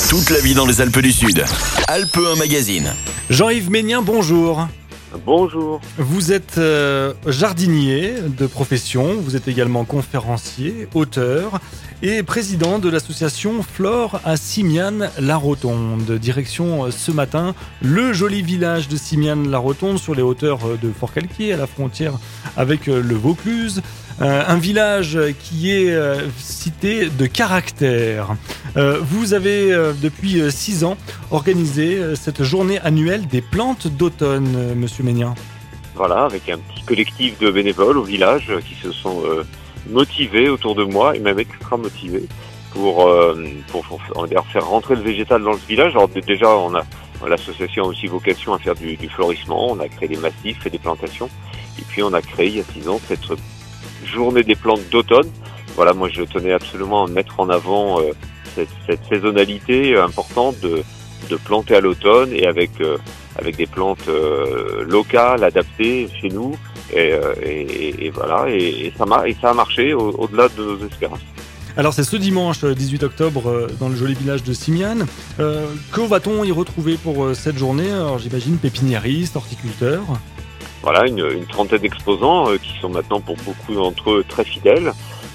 Toute la vie dans les Alpes du Sud. Alpes 1 Magazine. Jean-Yves Ménien, bonjour. Bonjour. Vous êtes jardinier de profession, vous êtes également conférencier, auteur et président de l'association Flore à Simiane-la-Rotonde. Direction ce matin, le joli village de Simiane-la-Rotonde sur les hauteurs de Forcalquier, à la frontière avec le Vaucluse. Un village qui est cité de caractère. Vous avez depuis 6 ans organisé cette journée annuelle des plantes d'automne, monsieur Ménien. Voilà, avec un petit collectif de bénévoles au village qui se sont motivés autour de moi et même extra motivés pour on va dire, faire rentrer le végétal dans le village. Alors déjà, l'association a aussi vocation à faire du florissement. On a créé des massifs et des plantations. Et puis on a créé il y a 6 ans cette journée des plantes d'automne. Voilà, moi je tenais absolument à mettre en avant cette saisonnalité importante de planter à l'automne et avec des plantes locales, adaptées chez nous. Et voilà, et ça a marché au-delà de nos espérances. Alors c'est ce dimanche 18 octobre dans le joli village de Simiane. Que va-t-on y retrouver pour cette journée? Alors j'imagine pépiniéristes, horticulteurs. Voilà, une trentaine d'exposants qui sont maintenant pour beaucoup d'entre eux très fidèles.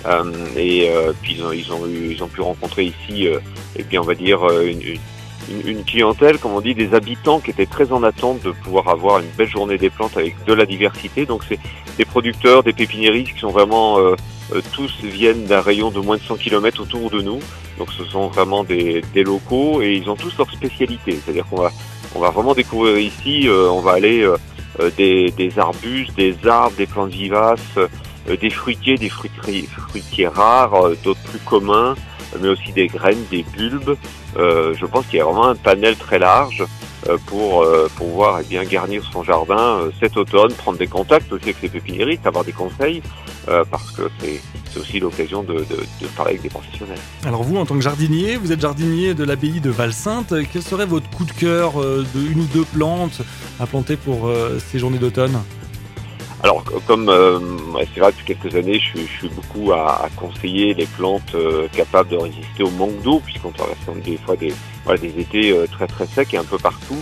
Puis ils ont pu rencontrer ici, on va dire une clientèle, comme on dit, des habitants qui étaient très en attente de pouvoir avoir une belle journée des plantes avec de la diversité. Donc c'est des producteurs, des pépiniéristes qui sont vraiment tous viennent d'un rayon de moins de 100 km autour de nous. Donc ce sont vraiment des locaux et ils ont tous leur spécialité. C'est-à-dire qu'on va vraiment découvrir ici, on va aller des arbustes, des arbres, des plantes vivaces, des fruitiers, des fruitiers rares, d'autres plus communs, mais aussi des graines, des bulbes. Je pense qu'il y a vraiment un panel très large pour pouvoir bien garnir son jardin cet automne, prendre des contacts aussi avec les pépiniéristes, avoir des conseils, parce que c'est aussi l'occasion de parler avec des professionnels. Alors vous, en tant que jardinier, vous êtes jardinier de l'abbaye de Val-Sainte. Quel serait votre coup de cœur de une ou deux plantes à planter pour ces journées d'automne? Alors, comme c'est vrai, depuis quelques années, je suis beaucoup à conseiller les plantes capables de résister au manque d'eau, puisqu'on traverse des fois des étés très très secs et un peu partout.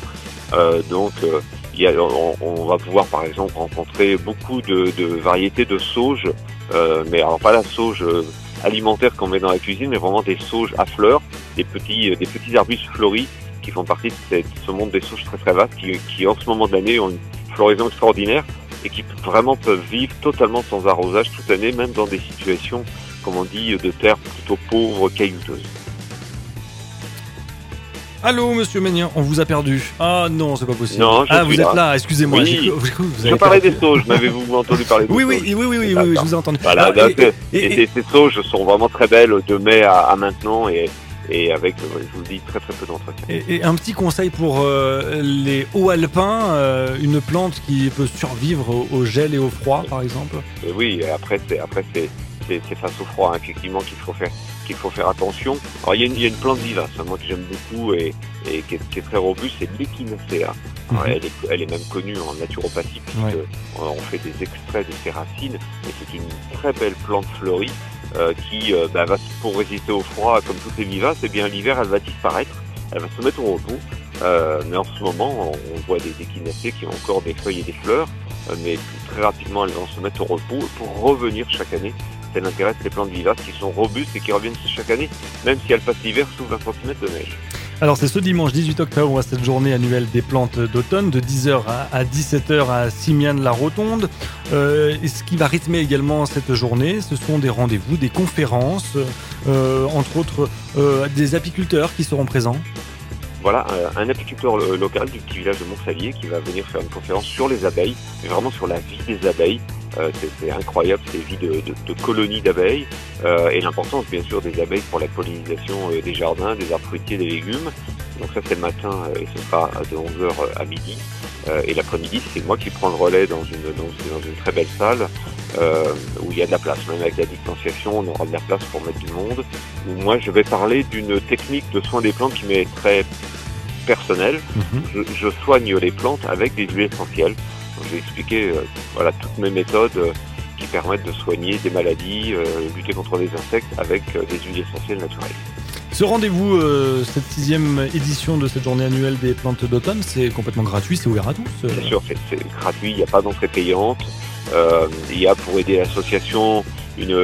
On va pouvoir par exemple rencontrer beaucoup de variétés de sauge, mais alors pas la sauge alimentaire qu'on met dans la cuisine, mais vraiment des sauges à fleurs, des petits arbustes fleuris qui font partie de ce monde des sauges très très vaste, qui en ce moment de l'année ont une floraison extraordinaire et qui vraiment peuvent vivre totalement sans arrosage toute l'année, même dans des situations, comme on dit, de terre plutôt pauvre, caillouteuse. Allô, monsieur Ménien, on vous a perdu. Ah non, c'est pas possible. Non, vous êtes là, excusez-moi. Oui. Vous Je parlais des sauges, m'avez-vous entendu parler des sauges? Oui, je vous ai entendu. Voilà, ces sauges sont vraiment très belles de mai à maintenant et avec, je vous le dis, très très peu d'entretien. Et un petit conseil pour les hauts alpins, une plante qui peut survivre au gel et au froid, par exemple. Oui, après c'est face au froid, hein, effectivement, qu'il faut faire attention. Alors il y a une plante vivace, hein, moi que j'aime beaucoup et qui est très robuste, c'est l'Echinacea. Elle est même connue en naturopathie puisqu'on fait des extraits de ses racines et c'est une très belle plante fleurie. Qui va pour résister au froid comme toutes les vivaces, et bien l'hiver elle va disparaître, elle va se mettre au repos. Mais en ce moment on voit des échinacées qui ont encore des feuilles et des fleurs, mais très rapidement elles vont se mettre au repos pour revenir chaque année. C'est l'intérêt de ces plantes vivaces qui sont robustes et qui reviennent chaque année, même si elles passent l'hiver sous 20 cm de neige. Alors c'est ce dimanche 18 octobre à cette journée annuelle des plantes d'automne de 10h à 17h à Simiane-la-Rotonde. Et ce qui va rythmer également cette journée, ce sont des rendez-vous, des conférences, entre autres des apiculteurs qui seront présents. Voilà, un apiculteur local du petit village de Montsalier qui va venir faire une conférence sur les abeilles, mais vraiment sur la vie des abeilles. C'est incroyable, ces vies de colonies d'abeilles et l'importance bien sûr des abeilles pour la pollinisation des jardins, des arbres fruitiers, des légumes. Donc ça c'est le matin et ce sera de 11h à midi. Et l'après-midi c'est moi qui prends le relais dans une très belle salle où il y a de la place. Même avec la distanciation on aura de la place pour mettre du monde. Où moi je vais parler d'une technique de soin des plantes qui m'est très personnelle. Je soigne les plantes avec des huiles essentielles. Donc, je vais expliquer toutes mes méthodes qui permettent de soigner des maladies, lutter contre des insectes avec des huiles essentielles naturelles. Ce rendez-vous, cette 6e édition de cette journée annuelle des plantes d'automne, c'est complètement gratuit, c'est ouvert à tous. Bien sûr, c'est gratuit, il n'y a pas d'entrée payante. Il y a pour aider l'association une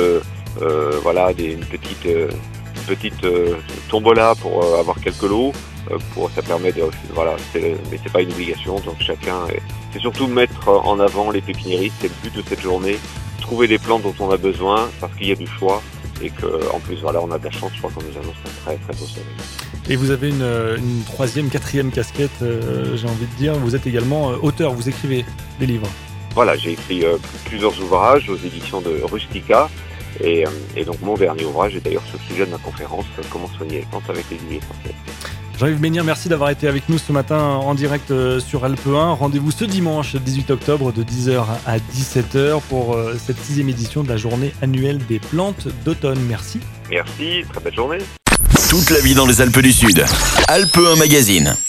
petite tombola pour avoir quelques lots. Ça permet mais c'est pas une obligation, donc c'est surtout mettre en avant les pépiniéristes, c'est le but de cette journée, trouver des plantes dont on a besoin parce qu'il y a du choix et qu'en plus on a de la chance, je crois qu'on nous annonce un très très beau soleil. Et vous avez une 3e, 4e casquette, j'ai envie de dire, vous êtes également auteur, vous écrivez des livres. Voilà, j'ai écrit plusieurs ouvrages aux éditions de Rustica. Et donc mon dernier ouvrage est d'ailleurs sur le sujet de ma conférence « Comment soigner les plantes avec les lignées françaises ». Jean-Yves Menhir, merci d'avoir été avec nous ce matin en direct sur Alpe 1. Rendez-vous ce dimanche 18 octobre de 10h à 17h pour cette 6e édition de la journée annuelle des plantes d'automne. Merci. Merci, très belle journée. Toute la vie dans les Alpes du Sud. Alpe 1 Magazine.